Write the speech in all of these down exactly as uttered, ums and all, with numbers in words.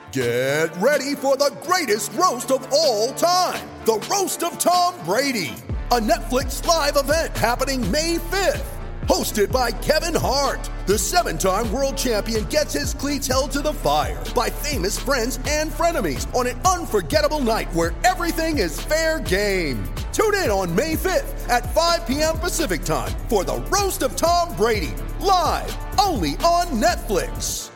Get ready for the greatest roast of all time, the Roast of Tom Brady, a Netflix live event happening May fifth. Hosted by Kevin Hart, the seven-time world champion gets his cleats held to the fire by famous friends and frenemies on an unforgettable night where everything is fair game. Tune in on May fifth at five p.m. Pacific time for the Roast of Tom Brady, live only on Netflix.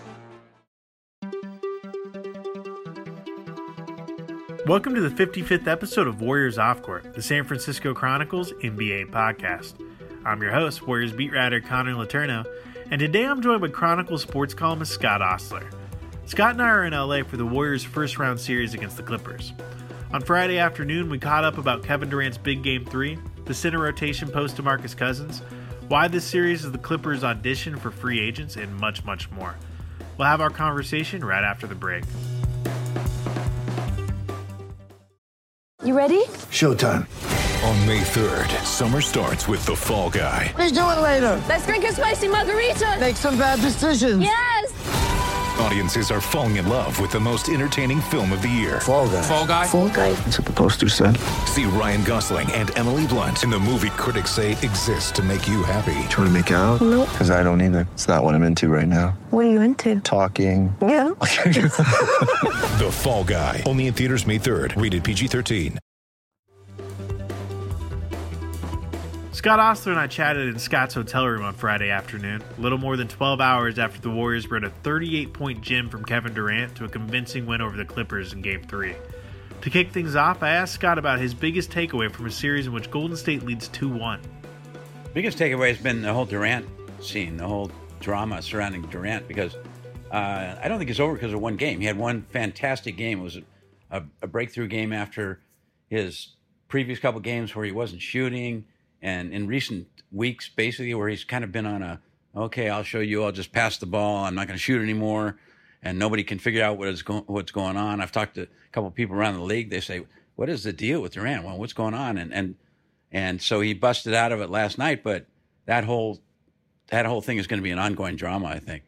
Welcome to the fifty-fifth episode of Warriors Off Court, the San Francisco Chronicles N B A podcast. I'm your host, Warriors beat writer Connor Letourneau, and today I'm joined by Chronicles sports columnist Scott Ostler. Scott and I are in L A for the Warriors' first round series against the Clippers. On Friday afternoon, we caught up about Kevin Durant's big game three, the center rotation post to DeMarcus Cousins, why this series is the Clippers' audition for free agents, and much, much more. We'll have our conversation right after the break. You ready? Showtime. On May third, summer starts with The Fall Guy. Let's do it later. Let's drink a spicy margarita. Make some bad decisions. Yes! Audiences are falling in love with the most entertaining film of the year. Fall Guy. Fall Guy? Fall guy. That's what the poster said. See Ryan Gosling and Emily Blunt in the movie critics say exists to make you happy. Trying to make it out? Nope. Because I don't either. It's not what I'm into right now. What are you into? Talking. Yeah. The Fall Guy. Only in theaters May third. Rated P G thirteen. Scott Ostler and I chatted in Scott's hotel room on Friday afternoon, a little more than twelve hours after the Warriors rode a thirty-eight point gem from Kevin Durant to a convincing win over the Clippers in Game three. To kick things off, I asked Scott about his biggest takeaway from a series in which Golden State leads two one. Biggest takeaway has been the whole Durant scene, the whole drama surrounding Durant, because uh, I don't think it's over because of one game. He had one fantastic game. It was a, a breakthrough game after his previous couple games where he wasn't shooting. And in recent weeks, basically, where he's kind of been on a, okay, I'll show you, I'll just pass the ball, I'm not going to shoot anymore, and nobody can figure out what is go- what's going on. I've talked to a couple of people around the league. They say, what is the deal with Durant? Well, what's going on? And and and so he busted out of it last night, but that whole that whole thing is going to be an ongoing drama, I think.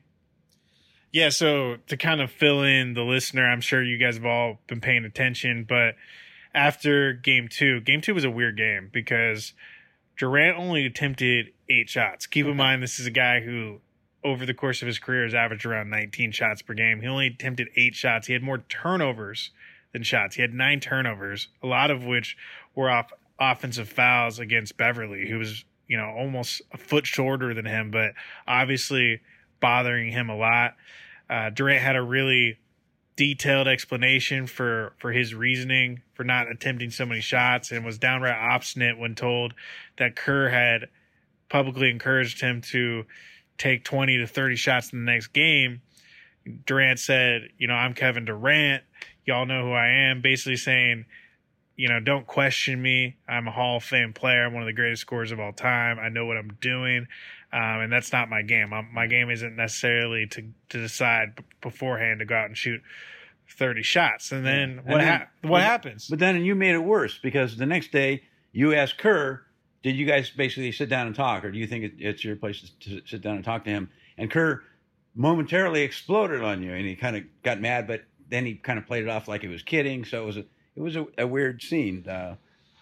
Yeah, so to kind of fill in the listener, I'm sure you guys have all been paying attention, but after game two, game two was a weird game because Durant only attempted eight shots. Keep in mind, this is a guy who, over the course of his career, has averaged around nineteen shots per game. He only attempted eight shots. He had more turnovers than shots. He had nine turnovers, a lot of which were off offensive fouls against Beverly, who was, you know, almost a foot shorter than him, but obviously bothering him a lot. Uh, Durant had a really detailed explanation for, for his reasoning for not attempting so many shots and was downright obstinate when told that Kerr had publicly encouraged him to take twenty to thirty shots in the next game. Durant said, you know, I'm Kevin Durant. Y'all know who I am. Basically saying, you know, don't question me. I'm a Hall of Fame player. I'm one of the greatest scorers of all time. I know what I'm doing. Um, and that's not my game. I'm, my game isn't necessarily to, to decide b- beforehand to go out and shoot thirty shots. And then Yeah. what And then, ha- what but, happens? But then you made it worse because the next day you asked Kerr, did you guys basically sit down and talk, or do you think it, it's your place to, to sit down and talk to him? And Kerr momentarily exploded on you, and he kind of got mad, but then he kind of played it off like he was kidding. So it was a, it was a, a weird scene. Uh,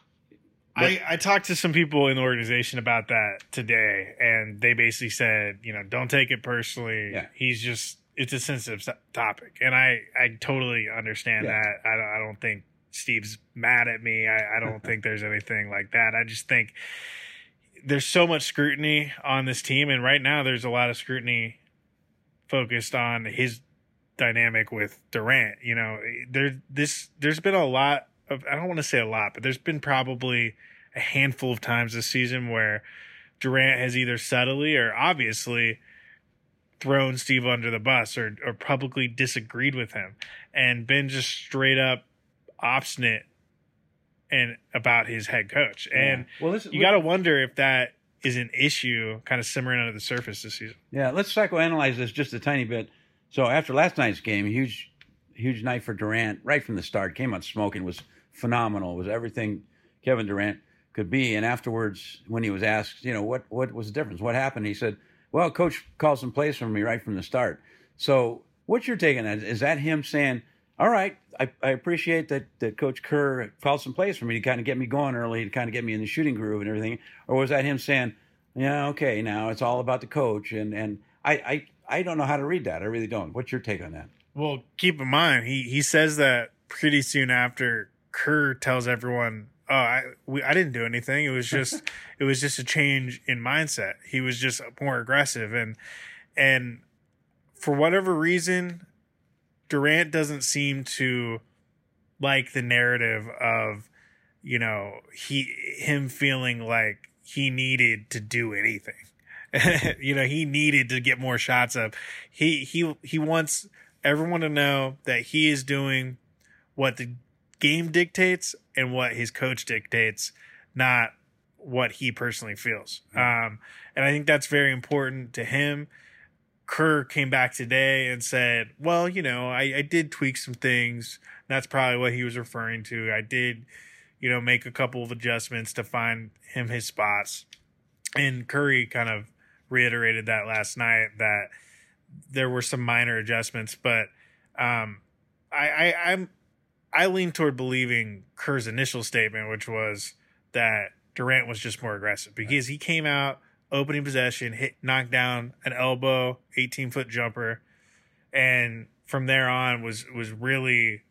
I, I talked to some people in the organization about that today, and they basically said, you know, don't take it personally. Yeah. He's just, it's a sensitive topic. And I, I totally understand Yeah. that. I, don't- I don't think Steve's mad at me. I, I don't think there's anything like that. I just think there's so much scrutiny on this team, and right now there's a lot of scrutiny focused on his dynamic with Durant. You know, there, this, there's been a lot of, I don't want to say a lot, but there's been probably a handful of times this season where Durant has either subtly or obviously thrown Steve under the bus or, or publicly disagreed with him and been just straight up obstinate and about his head coach. And yeah. well, this, you got to wonder if that is an issue kind of simmering under the surface this season. Yeah, let's psychoanalyze this just a tiny bit. So after last night's game, huge, huge night for Durant right from the start. Came out smoking, was phenomenal. Was everything Kevin Durant could be. And afterwards, when he was asked, you know, what what was the difference? What happened? He said, well, coach called some plays for me right from the start. So what you're taking at, is that him saying, All right. I, I appreciate that, that Coach Kerr called some plays for me to kind of get me going early, to kind of get me in the shooting groove and everything. Or was that him saying, yeah, okay, now it's all about the coach? And, and I, I, I don't know how to read that. I really don't. What's your take on that? Well, keep in mind, he, he says that pretty soon after Kerr tells everyone, oh, I, we, I didn't do anything. It was just, it was just a change in mindset. He was just more aggressive. And, and for whatever reason, Durant doesn't seem to like the narrative of, you know, he, him feeling like he needed to do anything. You know, he needed to get more shots up. He, he, he wants everyone to know that he is doing what the game dictates and what his coach dictates, not what he personally feels. Um, and I think that's very important to him. Kerr came back today and said, well, you know, I, I did tweak some things. That's probably what he was referring to. I did, you know, make a couple of adjustments to find him his spots. And Curry kind of reiterated that last night, that there were some minor adjustments, but um, I, I, I'm, I lean toward believing Kerr's initial statement, which was that Durant was just more aggressive because he came out opening possession, hit, knocked down an elbow, eighteen foot jumper. And from there on was, was really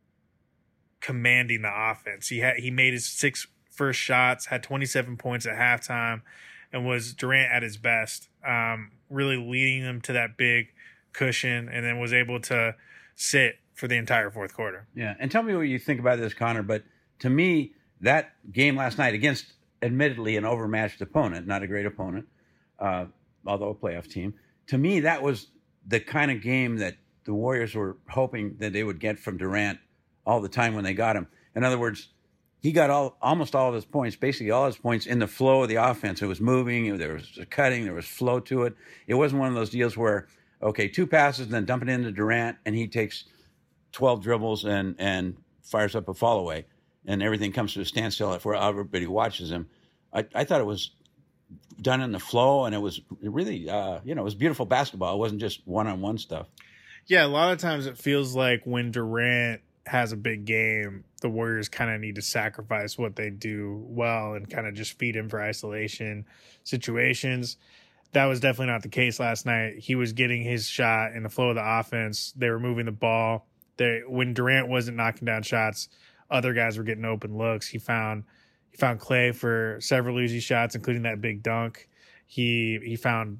commanding the offense. He had, he made his six first shots, had twenty-seven points at halftime, and was Durant at his best, um, really leading them to that big cushion, and then was able to sit for the entire fourth quarter. Yeah. And tell me what you think about this, Connor. But to me, that game last night against admittedly an overmatched opponent, not a great opponent, uh, although a playoff team, to me, that was the kind of game that the Warriors were hoping that they would get from Durant all the time when they got him. In other words, he got all almost all of his points, basically all his points in the flow of the offense. It was moving, there was cutting, there was flow to it. It wasn't one of those deals where, okay, two passes and then dump it into Durant and he takes twelve dribbles and, and fires up a fall away and everything comes to a standstill where everybody watches him. I, I thought it was done in the flow, and it was really, uh, you know, it was beautiful basketball. It wasn't just one-on-one stuff. Yeah, a lot of times it feels like when Durant has a big game, the Warriors kind of need to sacrifice what they do well and kind of just feed him for isolation situations. That was definitely not the case last night. He was getting his shot in the flow of the offense. They were moving the ball. They, when Durant wasn't knocking down shots, other guys were getting open looks. He found he found Clay for several easy shots, including that big dunk. He he found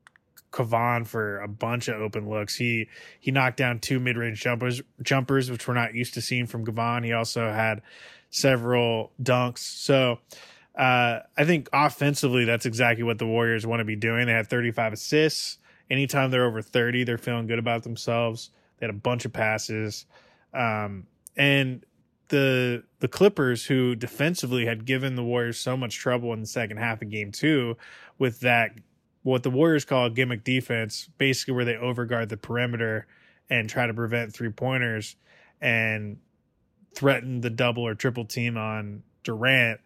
Kavan for a bunch of open looks. He he knocked down two mid-range jumpers, jumpers, which we're not used to seeing from Kavan. He also had several dunks. So uh, I think offensively, that's exactly what the Warriors want to be doing. They had thirty-five assists. Anytime they're over thirty, they're feeling good about themselves. They had a bunch of passes. Um, and the the Clippers, who defensively had given the Warriors so much trouble in the second half of game two with that, what the Warriors call a gimmick defense, basically where they overguard the perimeter and try to prevent three-pointers and threaten the double or triple team on Durant,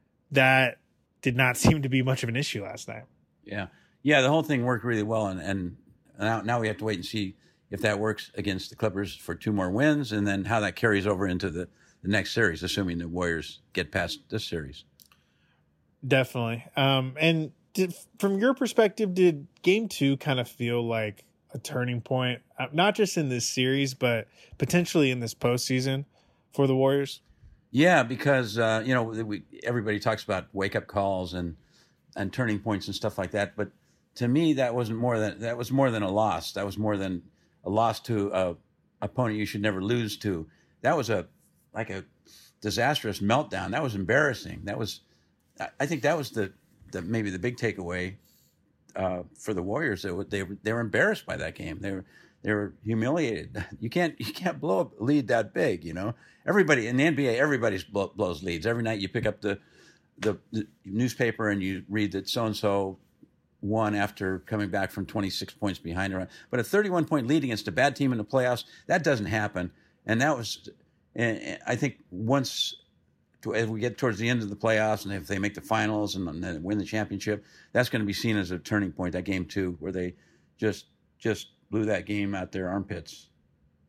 that did not seem to be much of an issue last night. Yeah. Yeah, the whole thing worked really well, and, and now, now we have to wait and see if that works against the Clippers for two more wins, and then how that carries over into the, the next series, assuming the Warriors get past this series. Definitely. Um, and did, from your perspective, did game two kind of feel like a turning point, uh, not just in this series, but potentially in this postseason for the Warriors? Yeah, because, uh, you know, we, everybody talks about wake-up calls and, and turning points and stuff like that, but to me, that wasn't more than that was more than a loss. That was more than a loss to a opponent you should never lose to. That was a like a disastrous meltdown. That was embarrassing. That was, I think, that was the, the maybe the big takeaway uh, for the Warriors. They were, they were they were embarrassed by that game. They were they were humiliated. You can't you can't blow a lead that big. You know, everybody in the N B A, everybody blow, blows leads. Every night you pick up the, the the newspaper and you read that so and so won after coming back from twenty-six points behind. But a thirty-one point lead against a bad team in the playoffs, that doesn't happen. And that was, and I think once to, as we get towards the end of the playoffs, and if they make the finals and then win the championship, that's going to be seen as a turning point, that game two, where they just just blew that game out their armpits.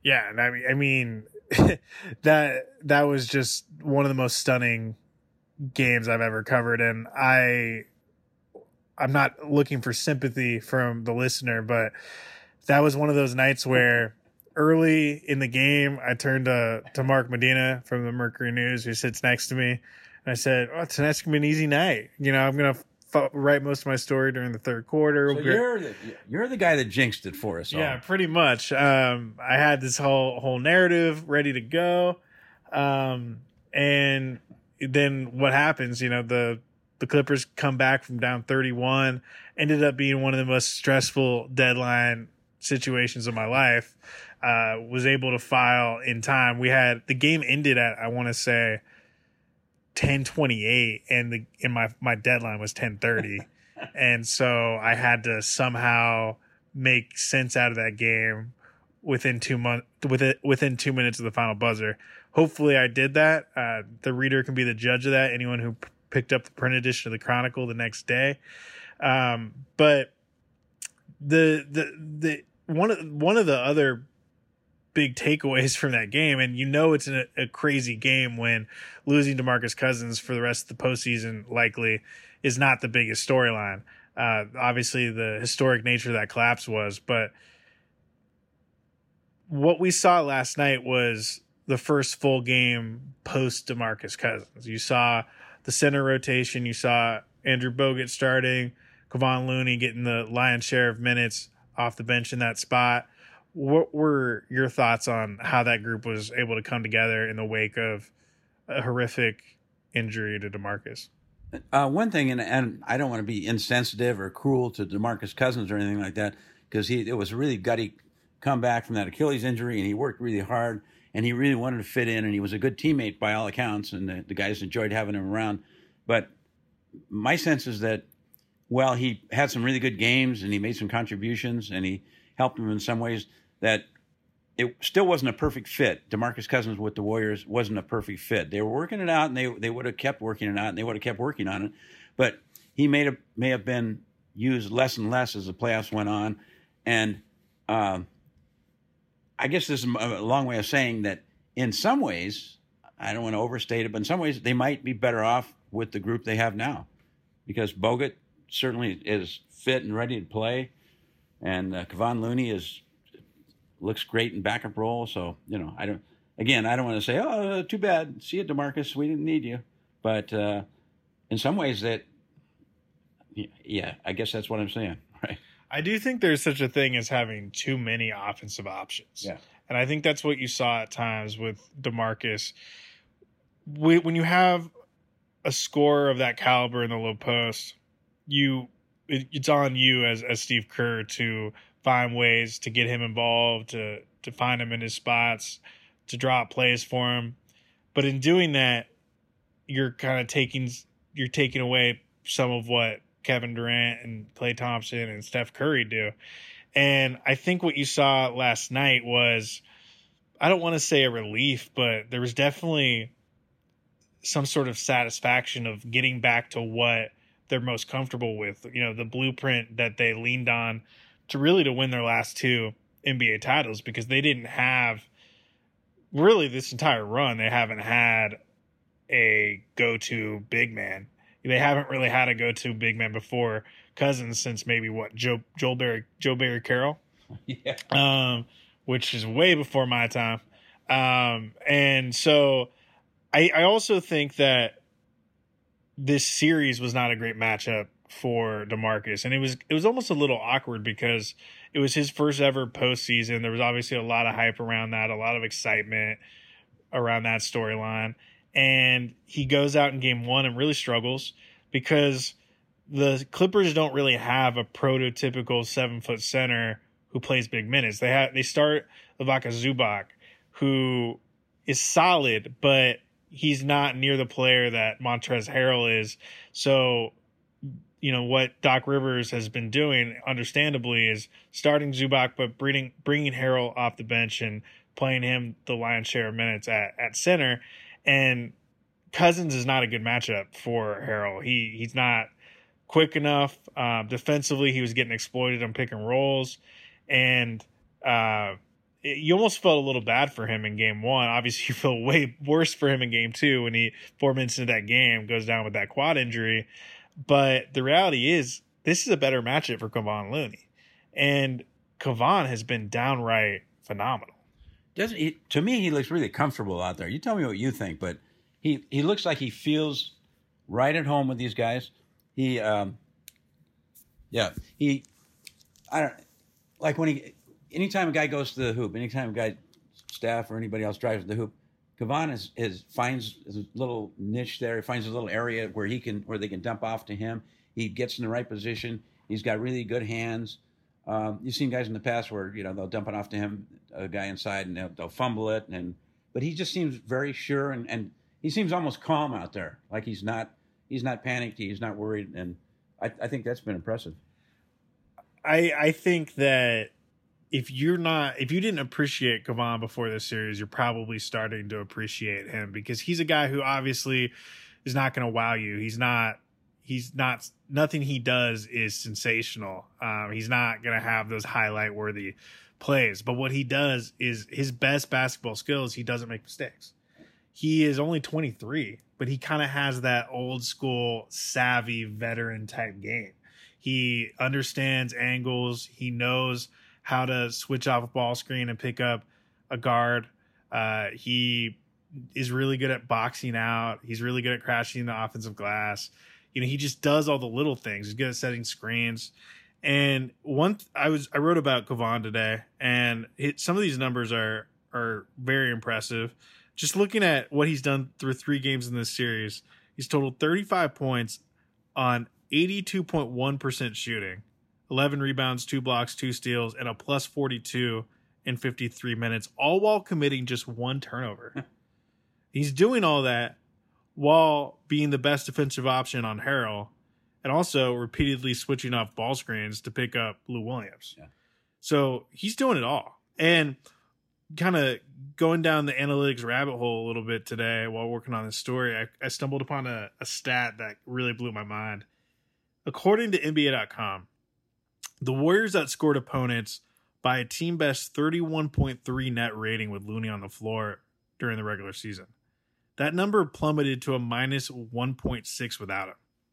Yeah, and I mean, I mean that that was just one of the most stunning games I've ever covered, and I I'm not looking for sympathy from the listener, but that was one of those nights where early in the game I turned to to Mark Medina from the Mercury News, who sits next to me, and I said, "Oh, tonight's gonna be an easy night. You know, I'm gonna f- write most of my story during the third quarter." So you're the, you're the guy that jinxed it for us all. Yeah, pretty much. Um, I had this whole whole narrative ready to go, um, and then what happens? You know, the the Clippers come back from down thirty-one. Ended up being one of the most stressful deadline situations of my life. Uh, was able to file in time. We had the game ended at I want to say ten twenty-eight, and the and my my deadline was ten thirty. And so I had to somehow make sense out of that game within two months, within within two minutes of the final buzzer. Hopefully, I did that. Uh, the reader can be the judge of that. Anyone who p- picked up the print edition of the Chronicle the next day, um, but the the the one of one of the other big takeaways from that game, and you know it's a, a crazy game when losing DeMarcus Cousins for the rest of the postseason likely is not the biggest storyline. Uh, obviously, the historic nature of that collapse was, but what we saw last night was the first full game post DeMarcus Cousins. You saw the center rotation. You saw Andrew Bogut starting, Kevon Looney getting the lion's share of minutes off the bench in that spot. What were your thoughts on how that group was able to come together in the wake of a horrific injury to DeMarcus? Uh, one thing, and, and I don't want to be insensitive or cruel to DeMarcus Cousins or anything like that, because he it was a really gutty comeback from that Achilles injury, and he worked really hard, and he really wanted to fit in, and he was a good teammate by all accounts, and the, the guys enjoyed having him around. But my sense is that, well, he had some really good games, and he made some contributions, and he helped them in some ways, that it still wasn't a perfect fit. DeMarcus Cousins with the Warriors wasn't a perfect fit. They were working it out, and they they would have kept working it out, and they would have kept working on it. But he may have, may have been used less and less as the playoffs went on. And um, I guess this is a long way of saying that in some ways, I don't want to overstate it, but in some ways they might be better off with the group they have now, because Bogut certainly is fit and ready to play, and uh, Kevon Looney is looks great in backup role. So, you know, I don't, again, I don't want to say, oh, too bad. See you, DeMarcus. We didn't need you. But uh, in some ways that, yeah, I guess that's what I'm saying. Right. I do think there's such a thing as having too many offensive options. Yeah. And I think that's what you saw at times with DeMarcus. We, when you have a scorer of that caliber in the low post, you it, it's on you as, as Steve Kerr to find ways to get him involved, to to find him in his spots, to draw up plays for him. But in doing that, you're kind of taking you're taking away some of what Kevin Durant and Klay Thompson and Steph Curry do. And I think what you saw last night was, I don't want to say a relief, but there was definitely some sort of satisfaction of getting back to what they're most comfortable with. You know, the blueprint that they leaned on to really to win their last two N B A titles, because they didn't have really this entire run. They haven't had a go-to big man. They haven't really had a go-to big man before Cousins since maybe what Joe Joel Barry Joe Barry Carroll, yeah, um, which is way before my time. Um, and so I, I also think that this series was not a great matchup for DeMarcus, and it was it was almost a little awkward because it was his first ever postseason. There was obviously a lot of hype around that, a lot of excitement around that storyline, and he goes out in game one and really struggles because the Clippers don't really have a prototypical seven foot center who plays big minutes. They have they start Ivica Zubac, who is solid, but he's not near the player that Montrezl Harrell is. So, you know, what Doc Rivers has been doing, understandably, is starting Zubac, but bringing bringing Harrell off the bench and playing him the lion's share of minutes at, at center. And Cousins is not a good matchup for Harrell. He he's not quick enough. Um, defensively, he was getting exploited on pick and rolls. And uh, you almost felt a little bad for him in game one. Obviously, you feel way worse for him in game two when he, four minutes into that game, goes down with that quad injury. But the reality is, this is a better matchup for Kevon Looney. And Kevon has been downright phenomenal. Doesn't he, to me, he looks really comfortable out there. You tell me what you think, but he, he looks like he feels right at home with these guys. He, um, yeah, he, I don't, like when he, anytime a guy goes to the hoop, anytime a guy, staff or anybody else drives to the hoop, Kevon is, is finds his little niche there. He finds a little area where he can, where they can dump off to him. He gets in the right position. He's got really good hands. Um, you've seen guys in the past where, you know, they'll dump it off to him, a guy inside, and they'll, they'll fumble it. And but he just seems very sure, and, and he seems almost calm out there. Like he's not he's not panicked. He's not worried. And I, I think that's been impressive. I I think that if you're not if you didn't appreciate Kevon before this series, you're probably starting to appreciate him, because he's a guy who obviously is not going to wow you. He's not. He's not, nothing he does is sensational. Um, he's not going to have those highlight worthy plays, but what he does is his best basketball skills. He doesn't make mistakes. He is only twenty-three, but he kind of has that old school savvy veteran type game. He understands angles. He knows how to switch off a ball screen and pick up a guard. Uh, he is really good at boxing out. He's really good at crashing the offensive glass. You know, he just does all the little things. He's good at setting screens. And one, th- I was I wrote about Kevon today, and it, some of these numbers are are very impressive. Just looking at what he's done through three games in this series, he's totaled thirty-five points on eighty-two point one percent shooting, eleven rebounds, two blocks, two steals, and a plus forty-two in fifty-three minutes, all while committing just one turnover. He's doing all that while being the best defensive option on Harrell, and also repeatedly switching off ball screens to pick up Lou Williams. Yeah. So he's doing it all. And kind of going down the analytics rabbit hole a little bit today while working on this story, I, I stumbled upon a, a stat that really blew my mind. According to N B A dot com, the Warriors outscored opponents by a team best thirty-one point three net rating with Looney on the floor during the regular season. That number plummeted to a minus one point six without him.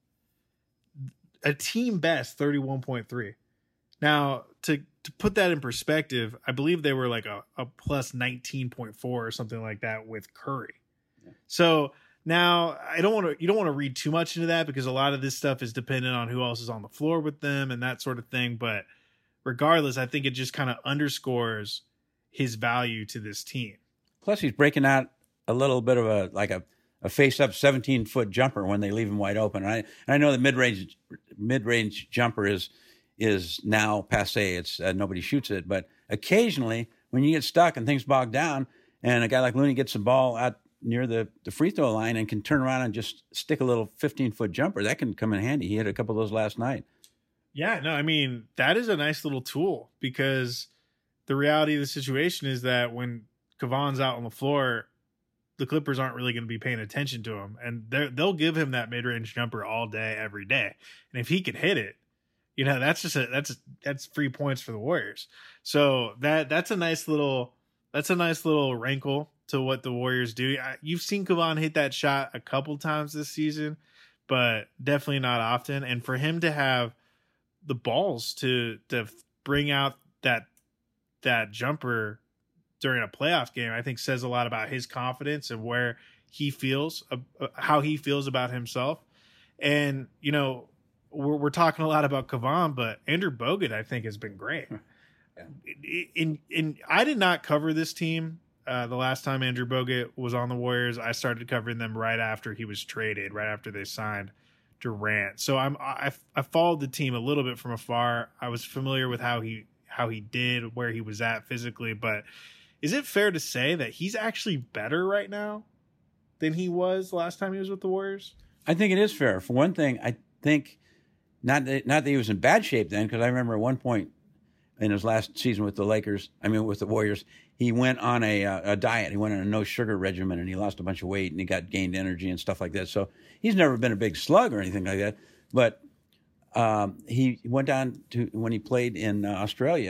A team best thirty-one point three. Now, to, to put that in perspective, I believe they were like a, a plus nineteen point four or something like that with Curry. Yeah. So now I don't want to, you don't want to read too much into that, because a lot of this stuff is dependent on who else is on the floor with them and that sort of thing. But regardless, I think it just kind of underscores his value to this team. Plus, he's breaking out a little bit of a like a, a face-up seventeen-foot jumper when they leave him wide open. And I and I know the mid-range mid-range jumper is is now passé. It's uh, nobody shoots it, but occasionally when you get stuck and things bog down, and a guy like Looney gets the ball out near the, the free throw line and can turn around and just stick a little fifteen-foot jumper, that can come in handy. He hit a couple of those last night. Yeah, no, I mean, that is a nice little tool, because the reality of the situation is that when Kevon's out on the floor, the Clippers aren't really going to be paying attention to him, and they'll give him that mid-range jumper all day, every day. And if he can hit it, you know, that's just a, that's that's free points for the Warriors. So that that's a nice little that's a nice little wrinkle to what the Warriors do. I, you've seen Kevon hit that shot a couple times this season, but definitely not often. And for him to have the balls to to bring out that that jumper during a playoff game, I think says a lot about his confidence and where he feels, uh, how he feels about himself. And, you know, we're, we're talking a lot about Kevon, but Andrew Bogut, I think, has been great. Yeah. In, in, I did not cover this team uh, the last time Andrew Bogut was on the Warriors. I started covering them right after he was traded, right after they signed Durant. So I'm, I, I followed the team a little bit from afar. I was familiar with how he, how he did, where he was at physically, but is it fair to say that he's actually better right now than he was last time he was with the Warriors? I think it is fair. For one thing, I think not that, not that he was in bad shape then, because I remember at one point in his last season with the Lakers, I mean with the Warriors, he went on a, a diet. He went on a no sugar regimen, and he lost a bunch of weight, and he got gained energy and stuff like that. So he's never been a big slug or anything like that. But um, he went down to when he played in uh, Australia.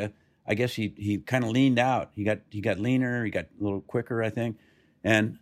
I guess he he kind of leaned out. He got he got leaner. He got a little quicker, I think, and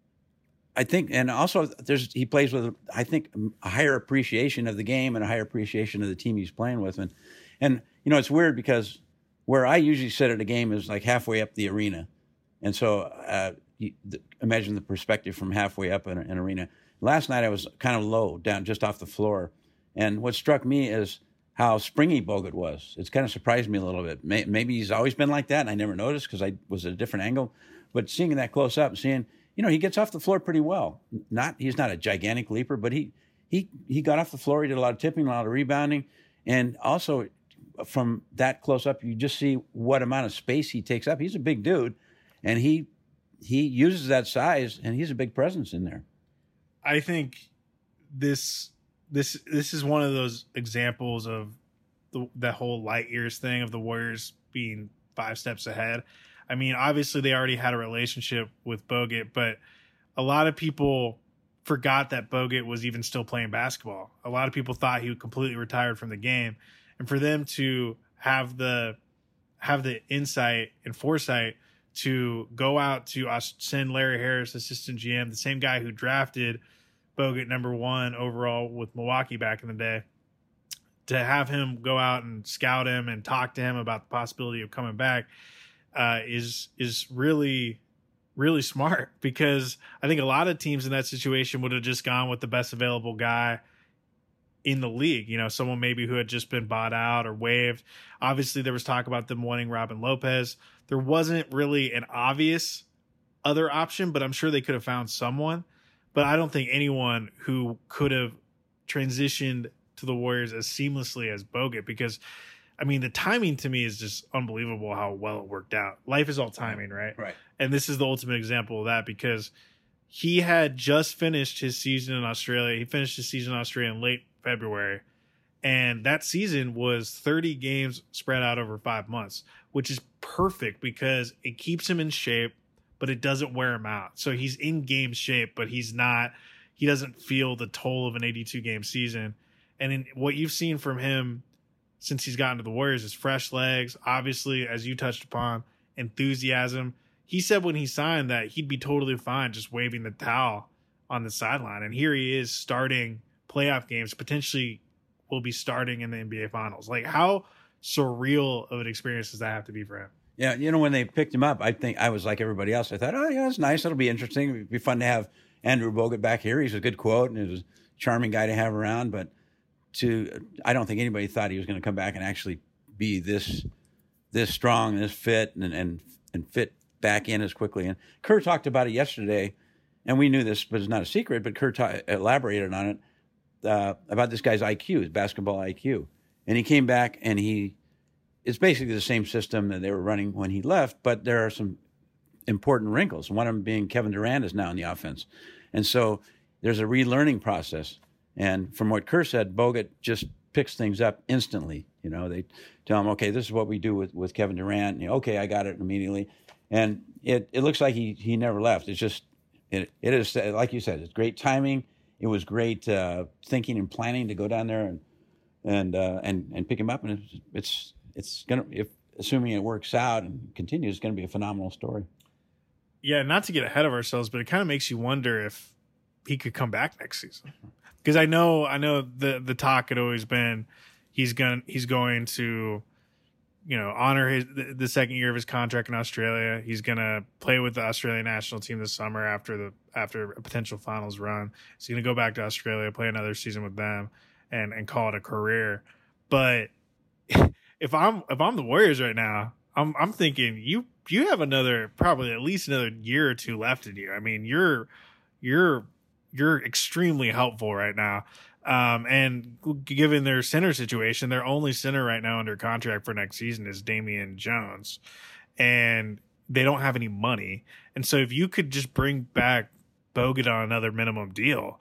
I think, and also there's he plays with I think a higher appreciation of the game and a higher appreciation of the team he's playing with, and and you know it's weird because where I usually sit at a game is like halfway up the arena, and so uh, you, the, imagine the perspective from halfway up in an arena. Last night I was kind of low down just off the floor, and what struck me is how springy Bogut was. It's kind of surprised me a little bit. Maybe he's always been like that, and I never noticed because I was at a different angle. But seeing that close up, seeing, you know, he gets off the floor pretty well. Not he's not a gigantic leaper, but he he he got off the floor. He did a lot of tipping, a lot of rebounding, and also from that close up, you just see what amount of space he takes up. He's a big dude, and he he uses that size, and he's a big presence in there. I think this. This this is one of those examples of the that whole light years thing of the Warriors being five steps ahead. I mean, obviously they already had a relationship with Bogut, but a lot of people forgot that Bogut was even still playing basketball. A lot of people thought he completely retired from the game, and for them to have the have the insight and foresight to go out to send Larry Harris, assistant G M, the same guy who drafted Bogut number one overall with Milwaukee back in the day, to have him go out and scout him and talk to him about the possibility of coming back uh, is is really, really smart, because I think a lot of teams in that situation would have just gone with the best available guy in the league. You know, someone maybe who had just been bought out or waived. Obviously, there was talk about them wanting Robin Lopez. There wasn't really an obvious other option, but I'm sure they could have found someone. But I don't think anyone who could have transitioned to the Warriors as seamlessly as Bogut, because, I mean, the timing to me is just unbelievable how well it worked out. Life is all timing, right? Right. And this is the ultimate example of that, because he had just finished his season in Australia. He finished his season in Australia in late February. And that season was thirty games spread out over five months, which is perfect because it keeps him in shape, but it doesn't wear him out. So he's in game shape, but he's not, he doesn't feel the toll of an eighty-two game season. And in what you've seen from him since he's gotten to the Warriors is fresh legs, obviously, as you touched upon, enthusiasm. He said when he signed that he'd be totally fine just waving the towel on the sideline. And here he is starting playoff games, potentially will be starting in the N B A Finals. Like, how surreal of an experience does that have to be for him? Yeah, you know, when they picked him up, I think I was like everybody else. I thought, oh, yeah, that's nice. It'll be interesting. It'd be fun to have Andrew Bogut back here. He's a good quote, and he's a charming guy to have around. But to, I don't think anybody thought he was going to come back and actually be this this strong, this fit, and and and fit back in as quickly. And Kerr talked about it yesterday, and we knew this, but it's not a secret. But Kerr ta- elaborated on it uh, about this guy's I Q, his basketball I Q, and he came back and he. It's basically the same system that they were running when he left, but there are some important wrinkles. One of them being Kevin Durant is now in the offense. And so there's a relearning process. And from what Kerr said, Bogut just picks things up instantly. You know, they tell him, okay, this is what we do with, with Kevin Durant. And, okay, I got it immediately. And it, it looks like he, he never left. It's just, it, it is, like you said, it's great timing. It was great uh, thinking and planning to go down there and and uh, and, and pick him up. And it's, it's It's gonna, if assuming it works out and continues, it's gonna be a phenomenal story. Yeah, not to get ahead of ourselves, but it kind of makes you wonder if he could come back next season. Because I know, I know the the talk had always been he's going he's going to, you know, honor his the, the second year of his contract in Australia. He's gonna play with the Australian national team this summer after the after a potential finals run. He's gonna go back to Australia, play another season with them, and and call it a career. But If I'm if I'm the Warriors right now, I'm I'm thinking you you have another probably at least another year or two left in you. I mean, you're you're you're extremely helpful right now. Um, and given their center situation, their only center right now under contract for next season is Damian Jones, and they don't have any money. And so if you could just bring back Bogut on another minimum deal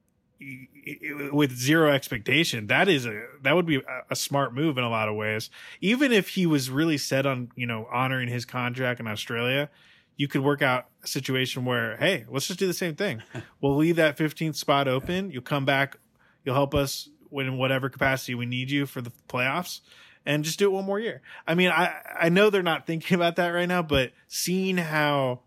with zero expectation, that is a that would be a smart move in a lot of ways. Even if he was really set on, you know, honoring his contract in Australia, you could work out a situation where, hey, let's just do the same thing. We'll leave that fifteenth spot open. You'll come back. You'll help us in whatever capacity we need you for the playoffs, and just do it one more year. I mean, I, I know they're not thinking about that right now, but seeing how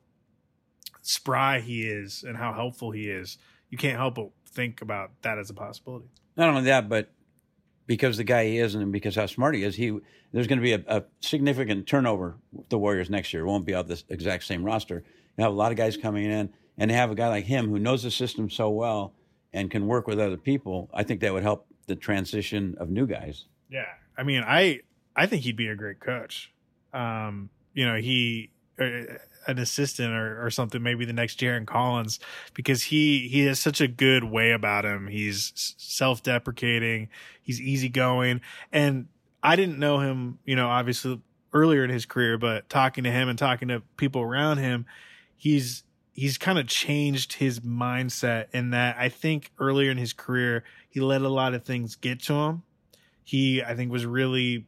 spry he is and how helpful he is, you can't help but think about that as a possibility. Not only that, but because the guy he is and because how smart he is, he there's going to be a, a significant turnover with the Warriors next year. It won't be out this exact same roster. You have a lot of guys coming in, and to have a guy like him who knows the system so well and can work with other people, I think that would help the transition of new guys. Yeah, I mean, I I think he'd be a great coach. Um, you know, he uh, an assistant or, or something, maybe the next Jarron Collins, because he he has such a good way about him. He's self-deprecating, he's easygoing, and I didn't know him, you know, obviously earlier in his career, but talking to him and talking to people around him, he's he's kind of changed his mindset in that I think earlier in his career, he let a lot of things get to him. He, I think, was really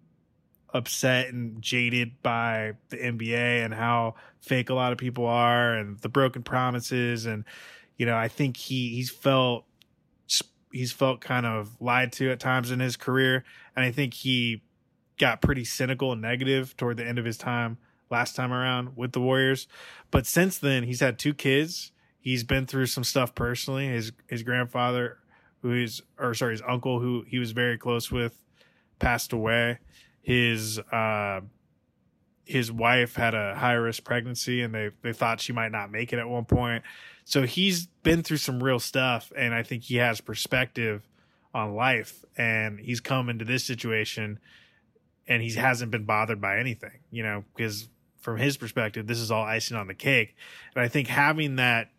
upset and jaded by the N B A and how fake a lot of people are and the broken promises. And, you know, I think he, he's felt, he's felt kind of lied to at times in his career. And I think he got pretty cynical and negative toward the end of his time last time around with the Warriors. But since then, he's had two kids. He's been through some stuff personally. His his grandfather, who is, or sorry, his uncle, who he was very close with, passed away. His uh, his wife had a high risk pregnancy, and they they thought she might not make it at one point. So he's been through some real stuff, and I think he has perspective on life. And he's come into this situation, and he hasn't been bothered by anything, you know, because from his perspective, this is all icing on the cake. And I think having that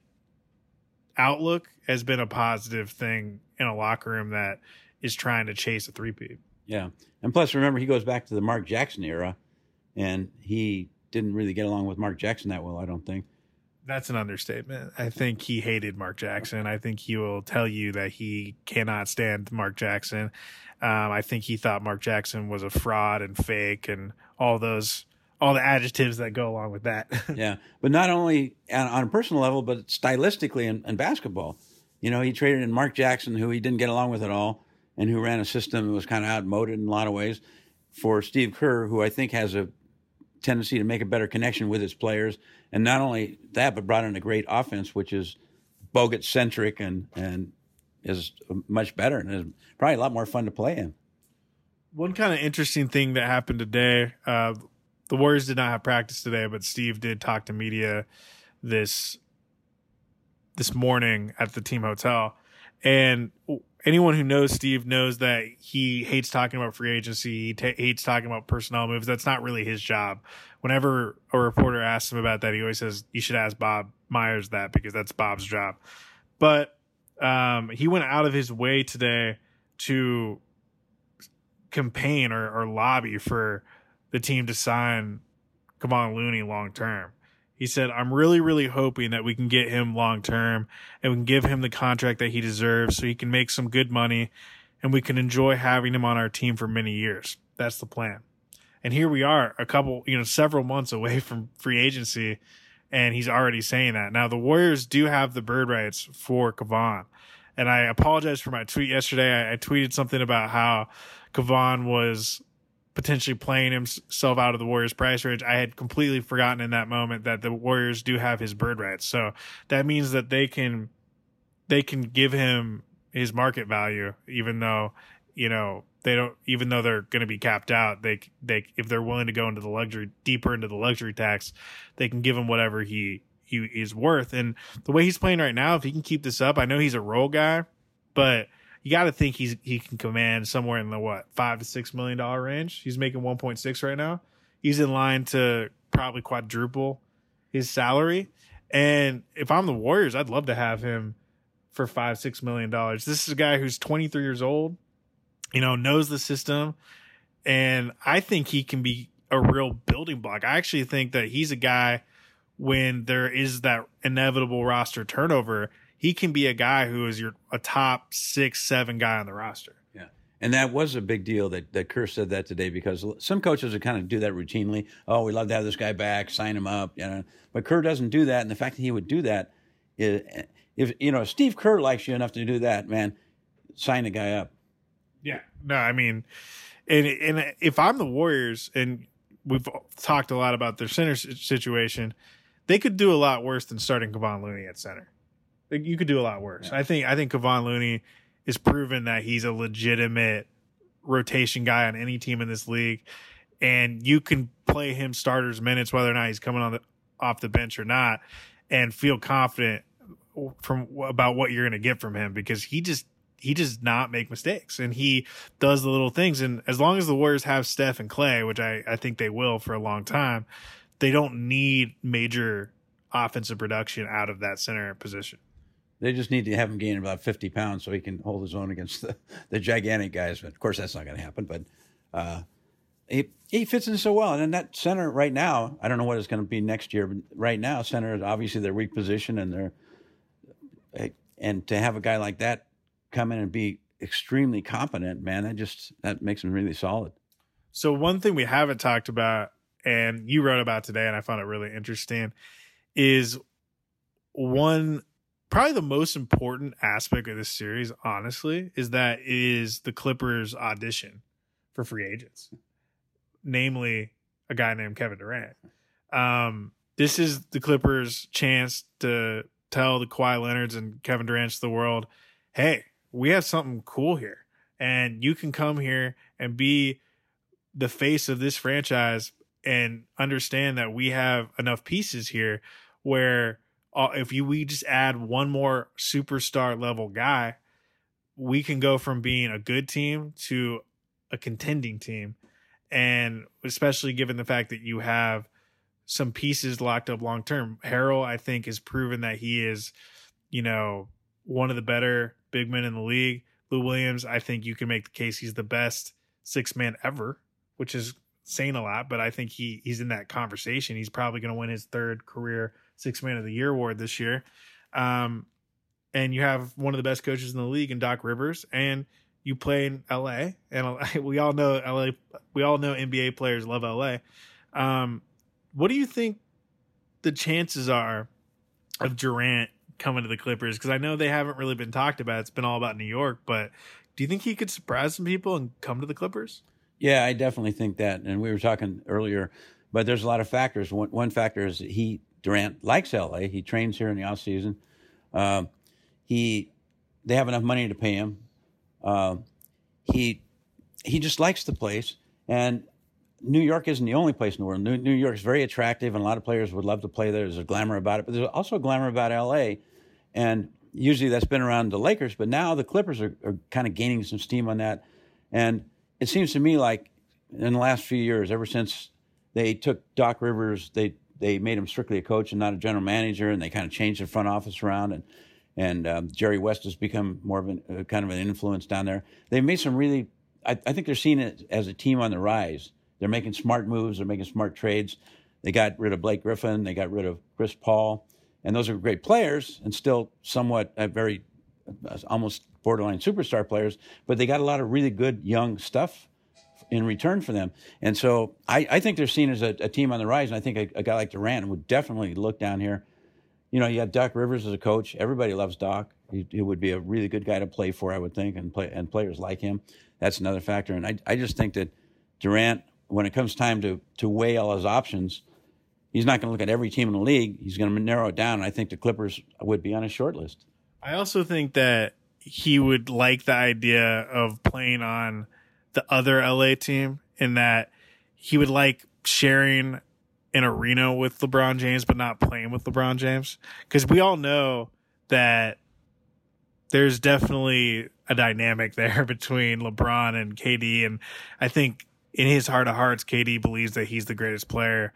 outlook has been a positive thing in a locker room that is trying to chase a three-peat. Yeah. And plus, remember, he goes back to the Mark Jackson era, and he didn't really get along with Mark Jackson that well, I don't think. That's an understatement. I think he hated Mark Jackson. I think he will tell you that he cannot stand Mark Jackson. Um, I think he thought Mark Jackson was a fraud and fake and all those, all the adjectives that go along with that. Yeah. But not only on, on a personal level, but stylistically in, in basketball. You know, he traded in Mark Jackson, who he didn't get along with at all, and who ran a system that was kind of outmoded in a lot of ways, for Steve Kerr, who I think has a tendency to make a better connection with his players. And not only that, but brought in a great offense, which is Bogut-centric and, and is much better and is probably a lot more fun to play in. One kind of interesting thing that happened today, uh, the Warriors did not have practice today, but Steve did talk to media this this morning at the team hotel. And anyone who knows Steve knows that he hates talking about free agency. He t- hates talking about personnel moves. That's not really his job. Whenever a reporter asks him about that, he always says, you should ask Bob Myers that because that's Bob's job. But um, he went out of his way today to campaign or, or lobby for the team to sign Kevon Looney long term. He said, I'm really, really hoping that we can get him long term and we can give him the contract that he deserves so he can make some good money and we can enjoy having him on our team for many years. That's the plan. And here we are, a couple, you know, several months away from free agency, and he's already saying that. Now, the Warriors do have the bird rights for Kevon. And I apologize for my tweet yesterday. I, I tweeted something about how Kevon was potentially playing himself out of the Warriors price range. I had completely forgotten in that moment that the Warriors do have his bird rights. So that means that they can, they can give him his market value, even though, you know, they don't, even though they're going to be capped out, they, they, if they're willing to go into the luxury, deeper into the luxury tax, they can give him whatever he, he is worth. And the way he's playing right now, if he can keep this up, I know he's a role guy, but you got to think he's he can command somewhere in the what five to six million dollar range. He's making one point six right now. He's in line to probably quadruple his salary. And if I'm the Warriors, I'd love to have him for five six million dollars. This is a guy who's twenty-three years old, you know, knows the system, and I think he can be a real building block. I actually think that he's a guy when there is that inevitable roster turnover, he can be a guy who is your a top six, seven guy on the roster. Yeah. And that was a big deal that, that Kerr said that today, because some coaches would kind of do that routinely. Oh, we'd love to have this guy back, sign him up. You know. But Kerr doesn't do that. And the fact that he would do that, is, if you know, if Steve Kerr likes you enough to do that, man, sign the guy up. Yeah. No, I mean, And and if I'm the Warriors, and we've talked a lot about their center situation, they could do a lot worse than starting Kevon Looney at center. You could do a lot worse. Yeah. I think I think Kevon Looney is proven that he's a legitimate rotation guy on any team in this league, and you can play him starters minutes whether or not he's coming on the off the bench or not, and feel confident from about what you're going to get from him, because he just he does not make mistakes, and he does the little things. And as long as the Warriors have Steph and Clay, which I, I think they will for a long time, they don't need major offensive production out of that center position. They just need to have him gain about fifty pounds so he can hold his own against the, the gigantic guys. But of course, that's not going to happen. But uh, he he fits in so well. And in that center right now, I don't know what it's going to be next year, but right now, center is obviously their weak position, and they're and to have a guy like that come in and be extremely competent, man, that just that makes him really solid. So one thing we haven't talked about, and you wrote about today, and I found it really interesting, is one. Probably the most important aspect of this series, honestly, is that it is the Clippers' audition for free agents, namely a guy named Kevin Durant. Um, this is the Clippers' chance to tell the Kawhi Leonards and Kevin Durant to the world, hey, we have something cool here, and you can come here and be the face of this franchise and understand that we have enough pieces here where if you we just add one more superstar level guy, we can go from being a good team to a contending team. And especially given the fact that you have some pieces locked up long term. Harrell, I think, has proven that he is, you know, one of the better big men in the league. Lou Williams, I think you can make the case he's the best six man ever, which is saying a lot, but I think he he's in that conversation. He's probably going to win his third career Six Man of the Year award this year. Um, and you have one of the best coaches in the league in Doc Rivers, and you play in L A, and we all know L A. We all know N B A players love L A. Um, what do you think the chances are of Durant coming to the Clippers? Because I know they haven't really been talked about. It's been all about New York, but do you think he could surprise some people and come to the Clippers? Yeah, I definitely think that. And we were talking earlier, but there's a lot of factors. One, one factor is that he, Durant, likes L A. He trains here in the off season. Uh, he, they have enough money to pay him. Uh, he, he just likes the place. And New York isn't the only place in the world. New, New York is very attractive, and a lot of players would love to play there. There's a glamour about it, but there's also a glamour about L A. And usually that's been around the Lakers, but now the Clippers are, are kind of gaining some steam on that. And it seems to me like in the last few years, ever since they took Doc Rivers, they they made him strictly a coach and not a general manager, and they kind of changed the front office around, and and um, Jerry West has become more of an, uh, kind of an influence down there. They've made some really, I, I think they're seen it as a team on the rise. They're making smart moves. They're making smart trades. They got rid of Blake Griffin. They got rid of Chris Paul, and those are great players and still somewhat uh, very uh, almost borderline superstar players, but they got a lot of really good young stuff in return for them. And so I, I think they're seen as a, a team on the rise, and I think a, a guy like Durant would definitely look down here. You know, you have Doc Rivers as a coach. Everybody loves Doc. He, he would be a really good guy to play for, I would think, and play and players like him. That's another factor. And I, I just think that Durant, when it comes time to to weigh all his options, he's not going to look at every team in the league. He's going to narrow it down. And I think the Clippers would be on his short list. I also think that he would like the idea of playing on the other L A team, in that he would like sharing an arena with LeBron James, but not playing with LeBron James. Because we all know that there's definitely a dynamic there between LeBron and K D. And I think in his heart of hearts, K D believes that he's the greatest player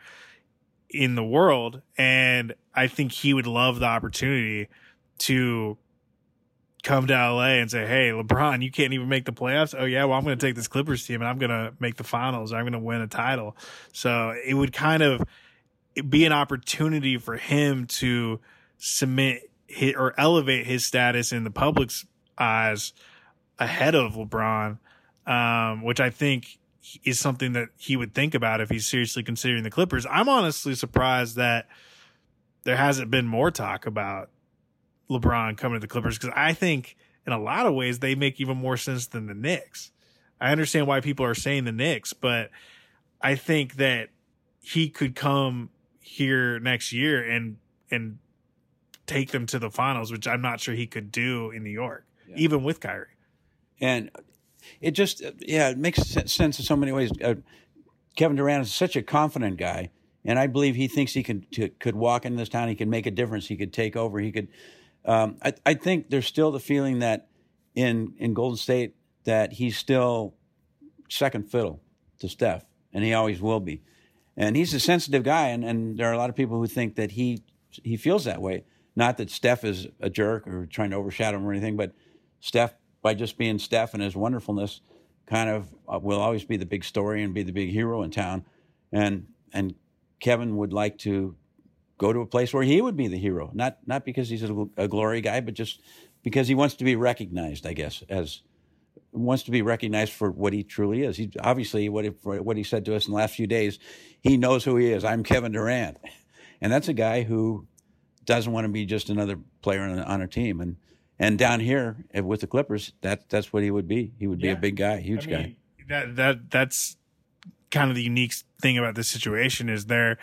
in the world. And I think he would love the opportunity to come to L A and say, hey, LeBron, you can't even make the playoffs. Oh, yeah, well, I'm going to take this Clippers team and I'm going to make the finals. I'm going to win a title. So it would kind of be an opportunity for him to cement his, or elevate his status in the public's eyes ahead of LeBron, um, which I think is something that he would think about if he's seriously considering the Clippers. I'm honestly surprised that there hasn't been more talk about LeBron coming to the Clippers, because I think in a lot of ways they make even more sense than the Knicks. I understand why people are saying the Knicks, but I think that he could come here next year and and take them to the finals, which I'm not sure he could do in New York, yeah. even with Kyrie. And it just, yeah, it makes sense in so many ways. Uh, Kevin Durant is such a confident guy, and I believe he thinks he can to, could walk in this town, he could make a difference, he could take over, he could. Um, I, I think there's still the feeling that in in Golden State that he's still second fiddle to Steph, and he always will be. And he's a sensitive guy, and, and there are a lot of people who think that he he feels that way. Not that Steph is a jerk or trying to overshadow him or anything, but Steph, by just being Steph and his wonderfulness, kind of uh, will always be the big story and be the big hero in town. And and Kevin would like to go to a place where he would be the hero, not not because he's a, a glory guy, but just because he wants to be recognized, I guess, as wants to be recognized for what he truly is. He obviously what he, what he said to us in the last few days, he knows who he is. I'm Kevin Durant, and that's a guy who doesn't want to be just another player on a, on a team. And and down here with the Clippers, that that's what he would be. He would be yeah. a big guy, huge I mean, guy. That that that's kind of the unique thing about this situation is they're,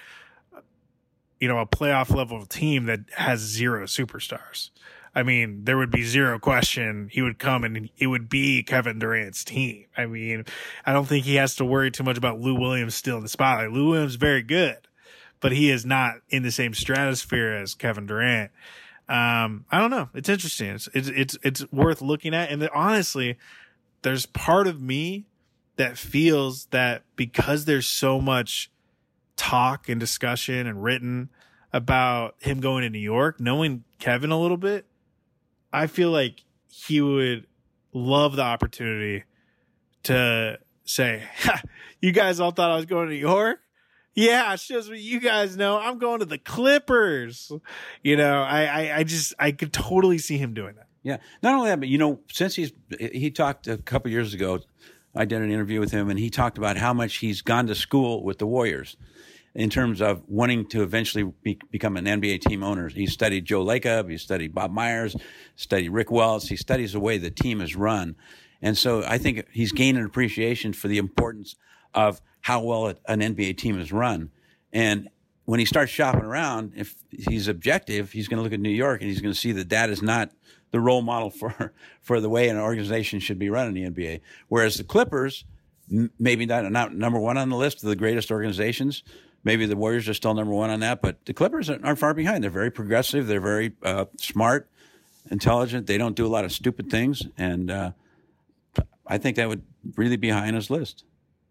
you know, a playoff level team that has zero superstars. I mean, there would be zero question he would come and it would be Kevin Durant's team. I mean, I don't think he has to worry too much about Lou Williams still in the spotlight. Lou Williams is very good, but he is not in the same stratosphere as Kevin Durant. Um, I don't know. It's interesting. It's, it's, it's, it's worth looking at. And honestly, there's part of me that feels that because there's so much talk and discussion and written about him going to New York, knowing Kevin a little bit, I feel like he would love the opportunity to say, ha, you guys all thought I was going to New York? Yeah, it's just what you guys know. I'm going to the Clippers. You know, I, I, I just, I could totally see him doing that. Yeah. Not only that, but, you know, since he's, he talked a couple years ago, I did an interview with him, and he talked about how much he's gone to school with the Warriors in terms of wanting to eventually be, become an N B A team owner. He studied Joe Lacob, he studied Bob Myers, studied Rick Wells. He studies the way the team is run. And so I think he's gained an appreciation for the importance of how well an N B A team is run. And when he starts shopping around, if he's objective, he's going to look at New York and he's going to see that that is not the role model for, for the way an organization should be run in the N B A. Whereas the Clippers, maybe not, not number one on the list of the greatest organizations. Maybe the Warriors are still number one on that, but the Clippers aren't far behind. They're very progressive. They're very uh, smart, intelligent. They don't do a lot of stupid things. And uh, I think that would really be high on his list.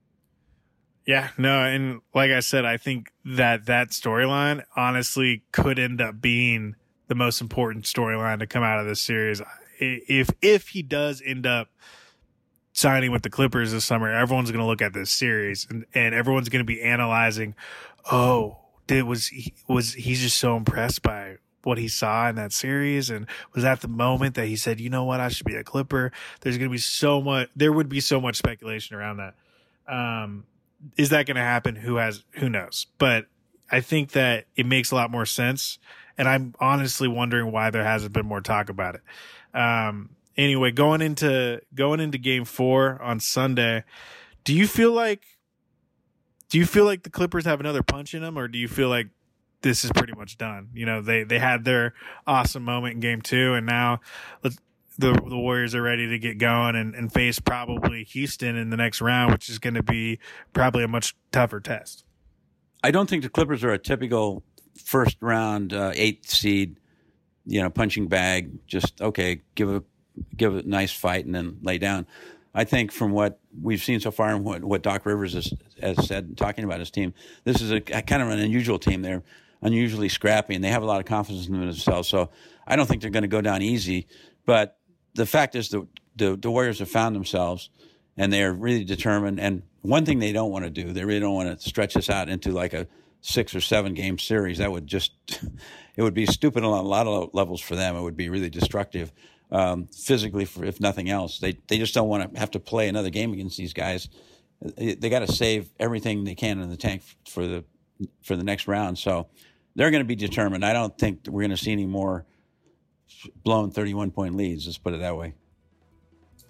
Yeah, no, and like I said, I think that that storyline honestly could end up being the most important storyline to come out of this series. If if he does end up signing with the Clippers this summer, everyone's going to look at this series and, and everyone's going to be analyzing, oh, did was he, was he's just so impressed by what he saw in that series, and was that the moment that he said, you know what, I should be a Clipper? There's going to be so much, there would be so much speculation around that. Um, is that going to happen? Who has, who knows? But I think that it makes a lot more sense, and I'm honestly wondering why there hasn't been more talk about it. Um, Anyway, going into going into game four on Sunday, do you feel like do you feel like the Clippers have another punch in them, or do you feel like this is pretty much done? You know, they, they had their awesome moment in game two, and now the the Warriors are ready to get going and, and face probably Houston in the next round, which is going to be probably a much tougher test. I don't think the Clippers are a typical first round uh, eighth seed, you know, punching bag. Just okay, give a give a nice fight and then lay down. I think from what we've seen so far and what, what Doc Rivers has, has said talking about his team, this is a, a kind of an unusual team. They're unusually scrappy and they have a lot of confidence in themselves. So I don't think they're going to go down easy. But the fact is the, the, the Warriors have found themselves and they're really determined. And one thing they don't want to do, they really don't want to stretch this out into like a six or seven game series. That would just, it would be stupid on a lot of levels for them. It would be really destructive. Um, physically, for, if nothing else, they they just don't want to have to play another game against these guys. They, they got to save everything they can in the tank for the for the next round. So they're going to be determined. I don't think we're going to see any more blown thirty-one point leads. Let's put it that way.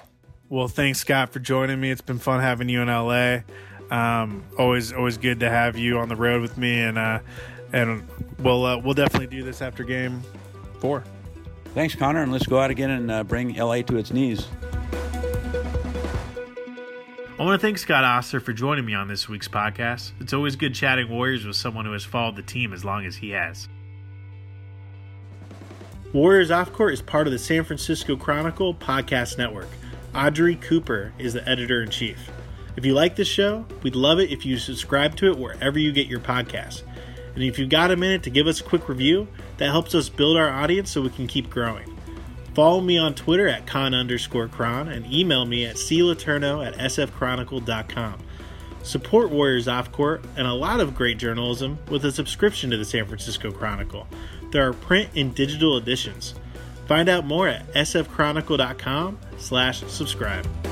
Well, thanks, Scott, for joining me. It's been fun having you in L A. Um, always, always good to have you on the road with me, and uh, and we'll uh, we'll definitely do this after game four. Thanks, Connor, and let's go out again and uh, bring L A to its knees. I want to thank Scott Oster for joining me on this week's podcast. It's always good chatting Warriors with someone who has followed the team as long as he has. Warriors Off Court is part of the San Francisco Chronicle podcast network. Audrey Cooper is the editor-in-chief. If you like this show, we'd love it if you subscribe to it wherever you get your podcasts. And if you've got a minute to give us a quick review, that helps us build our audience so we can keep growing. Follow me on Twitter at con underscore cron and email me at cletourneau at sfchronicle dot com. Support Warriors Off Court and a lot of great journalism with a subscription to the San Francisco Chronicle. There are print and digital editions. Find out more at sfchronicle dot com slash subscribe.